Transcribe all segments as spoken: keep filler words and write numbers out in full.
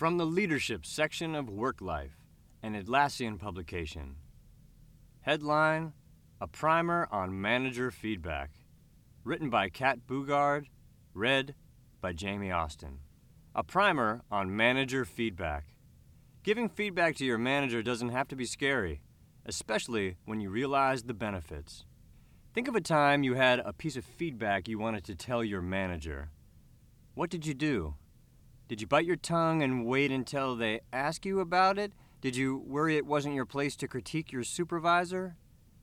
From the Leadership section of Work Life, an Atlassian publication. Headline, A Primer on Manager Feedback. Written by Kat Bugard, read by Jamie Austin. A primer on manager feedback. Giving feedback to your manager doesn't have to be scary, especially when you realize the benefits. Think of a time you had a piece of feedback you wanted to tell your manager. What did you do? Did you bite your tongue and wait until they ask you about it? Did you worry it wasn't your place to critique your supervisor?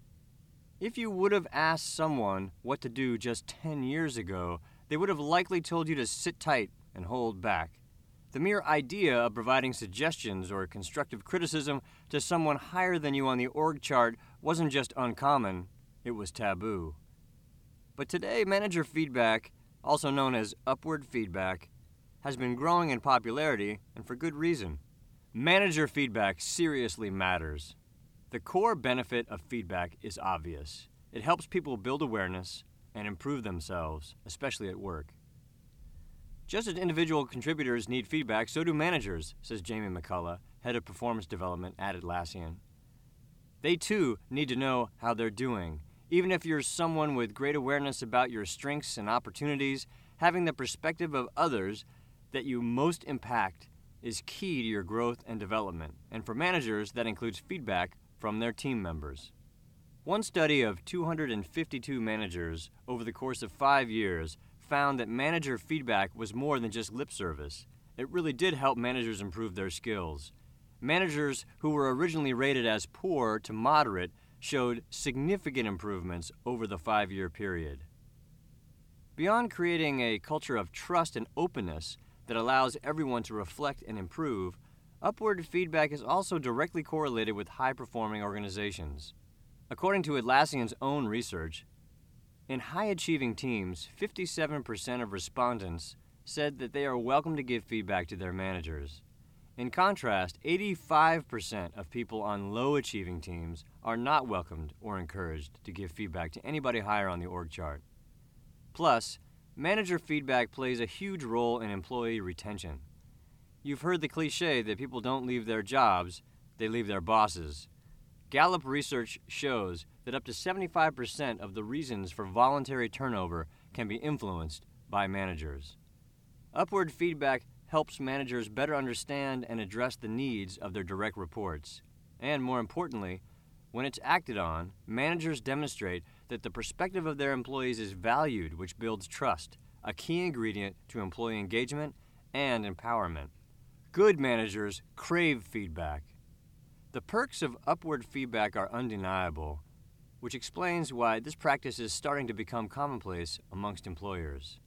If you would have asked someone what to do just ten years ago, they would have likely told you to sit tight and hold back. The mere idea of providing suggestions or constructive criticism to someone higher than you on the org chart wasn't just uncommon, it was taboo. But today, manager feedback, also known as upward feedback, has been growing in popularity, and for good reason. Manager feedback seriously matters. The core benefit of feedback is obvious. It helps people build awareness and improve themselves, especially at work. Just as individual contributors need feedback, so do managers, says Jamie McCullough, head of performance development at Atlassian. They too need to know how they're doing. Even if you're someone with great awareness about your strengths and opportunities, having the perspective of others that you most impact is key to your growth and development, and for managers, that includes feedback from their team members. One study of two hundred fifty-two managers over the course of five years found that manager feedback was more than just lip service. It really did help managers improve their skills. Managers who were originally rated as poor to moderate showed significant improvements over the five-year period. Beyond creating a culture of trust and openness that allows everyone to reflect and improve, upward feedback is also directly correlated with high-performing organizations. According to Atlassian's own research, in high-achieving teams, fifty-seven percent of respondents said that they are welcome to give feedback to their managers. In contrast, eighty-five percent of people on low-achieving teams are not welcomed or encouraged to give feedback to anybody higher on the org chart. Plus, manager feedback plays a huge role in employee retention. You've heard the cliche that people don't leave their jobs, they leave their bosses. Gallup research shows that up to seventy-five percent of the reasons for voluntary turnover can be influenced by managers. Upward feedback helps managers better understand and address the needs of their direct reports. And more importantly, when it's acted on, managers demonstrate that the perspective of their employees is valued, which builds trust, a key ingredient to employee engagement and empowerment. Good managers crave feedback. The perks of upward feedback are undeniable, which explains why this practice is starting to become commonplace amongst employers.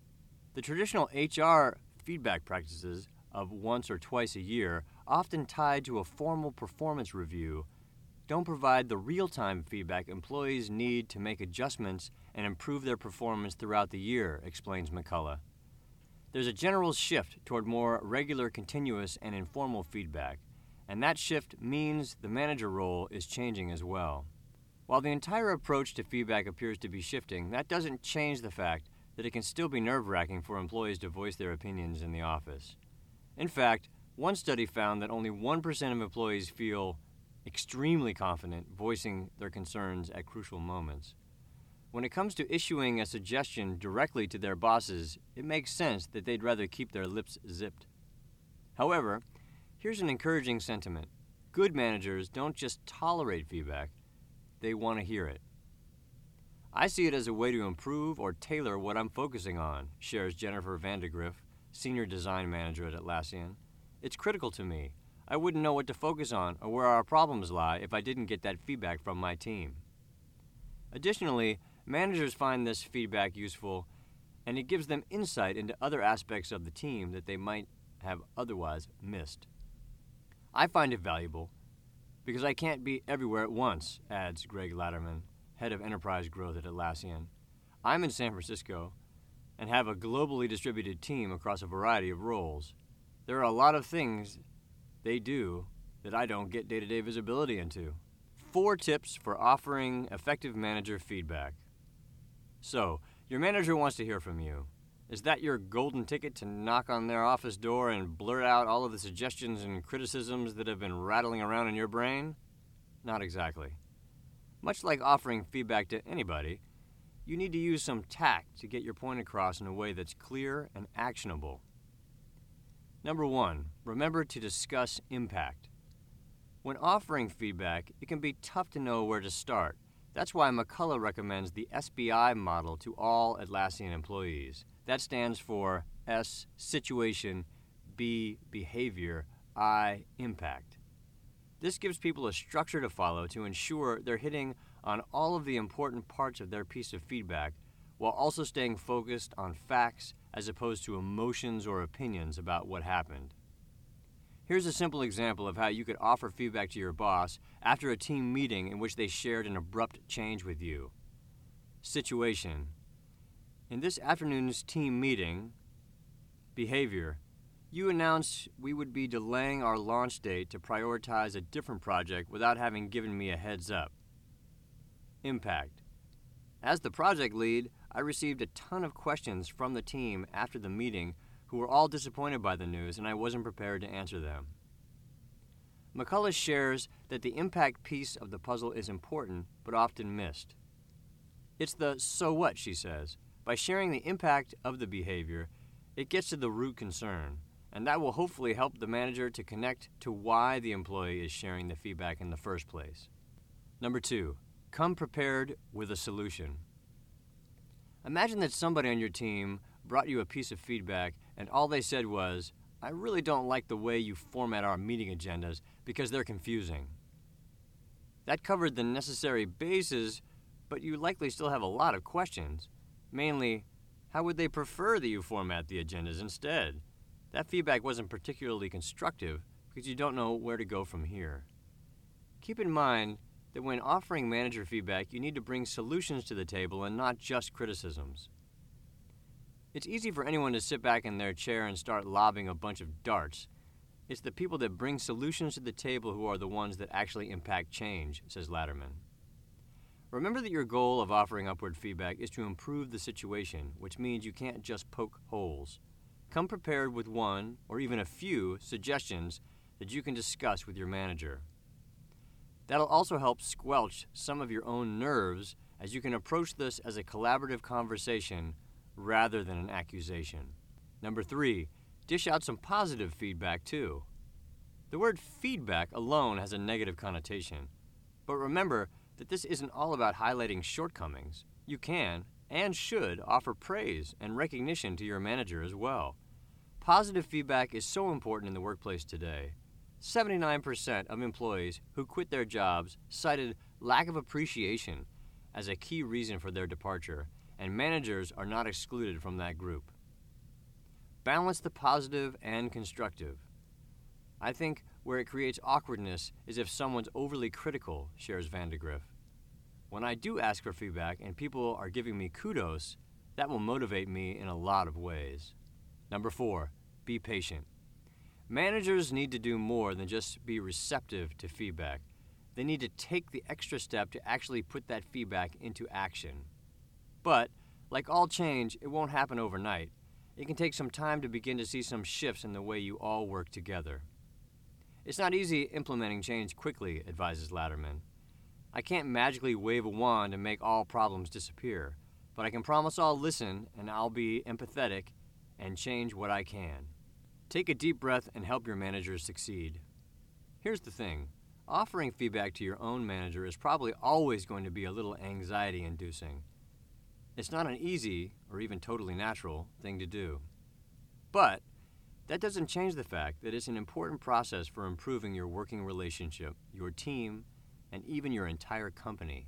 The traditional H R feedback practices of once or twice a year, often tied to a formal performance review, don't provide the real-time feedback employees need to make adjustments and improve their performance throughout the year, explains McCullough. There's a general shift toward more regular, continuous, and informal feedback, and that shift means the manager role is changing as well. While the entire approach to feedback appears to be shifting, that doesn't change the fact that it can still be nerve-wracking for employees to voice their opinions in the office. In fact, one study found that only one percent of employees feel extremely confident voicing their concerns at crucial moments. When it comes to issuing a suggestion directly to their bosses, it makes sense that they'd rather keep their lips zipped. However, here's an encouraging sentiment. Good managers don't just tolerate feedback, they want to hear it. I see it as a way to improve or tailor what I'm focusing on, shares Jennifer Vandegrift, Senior Design Manager at Atlassian. It's critical to me. I wouldn't know what to focus on or where our problems lie if I didn't get that feedback from my team. Additionally, managers find this feedback useful, and it gives them insight into other aspects of the team that they might have otherwise missed. I find it valuable because I can't be everywhere at once, adds Greg Latterman, head of enterprise growth at Atlassian. I'm in San Francisco and have a globally distributed team across a variety of roles. There are a lot of things they do that I don't get day-to-day visibility into. Four tips for offering effective manager feedback. So, your manager wants to hear from you. Is that your golden ticket to knock on their office door and blurt out all of the suggestions and criticisms that have been rattling around in your brain? Not exactly. Much like offering feedback to anybody, you need to use some tact to get your point across in a way that's clear and actionable. Number one, remember to discuss impact. When offering feedback, it can be tough to know where to start. That's why McCullough recommends the S B I model to all Atlassian employees. That stands for S, situation, B, behavior, I, impact. This gives people a structure to follow to ensure they're hitting on all of the important parts of their piece of feedback while also staying focused on facts as opposed to emotions or opinions about what happened. Here's a simple example of how you could offer feedback to your boss after a team meeting in which they shared an abrupt change with you. Situation. In this afternoon's team meeting, behavior, you announced we would be delaying our launch date to prioritize a different project without having given me a heads up. Impact. As the project lead, I received a ton of questions from the team after the meeting who were all disappointed by the news, and I wasn't prepared to answer them. McCullough shares that the impact piece of the puzzle is important, but often missed. It's the so what, she says. By sharing the impact of the behavior, it gets to the root concern, and that will hopefully help the manager to connect to why the employee is sharing the feedback in the first place. Number two, come prepared with a solution. Imagine that somebody on your team brought you a piece of feedback and all they said was, I really don't like the way you format our meeting agendas because they're confusing. That covered the necessary bases, but you likely still have a lot of questions. Mainly, how would they prefer that you format the agendas instead? That feedback wasn't particularly constructive because you don't know where to go from here. Keep in mind that when offering manager feedback, you need to bring solutions to the table and not just criticisms. It's easy for anyone to sit back in their chair and start lobbing a bunch of darts. It's the people that bring solutions to the table who are the ones that actually impact change, says Latterman. Remember that your goal of offering upward feedback is to improve the situation, which means you can't just poke holes. Come prepared with one, or even a few, suggestions that you can discuss with your manager. That'll also help squelch some of your own nerves as you can approach this as a collaborative conversation rather than an accusation. Number three, dish out some positive feedback too. The word feedback alone has a negative connotation, but remember that this isn't all about highlighting shortcomings. You can and should offer praise and recognition to your manager as well. Positive feedback is so important in the workplace today. seventy-nine percent of employees who quit their jobs cited lack of appreciation as a key reason for their departure, and managers are not excluded from that group. Balance the positive and constructive. I think where it creates awkwardness is if someone's overly critical, shares Vandegrift. When I do ask for feedback and people are giving me kudos, that will motivate me in a lot of ways. Number four, be patient. Managers need to do more than just be receptive to feedback. They need to take the extra step to actually put that feedback into action. But, like all change, it won't happen overnight. It can take some time to begin to see some shifts in the way you all work together. It's not easy implementing change quickly, advises Latterman. I can't magically wave a wand and make all problems disappear, but I can promise I'll listen and I'll be empathetic and change what I can. Take a deep breath and help your managers succeed. Here's the thing. Offering feedback to your own manager is probably always going to be a little anxiety-inducing. It's not an easy, or even totally natural, thing to do. But that doesn't change the fact that it's an important process for improving your working relationship, your team, and even your entire company.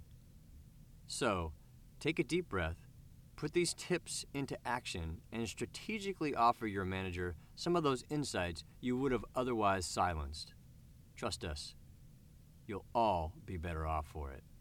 So, take a deep breath, put these tips into action, and strategically offer your manager some of those insights you would have otherwise silenced. Trust us, you'll all be better off for it.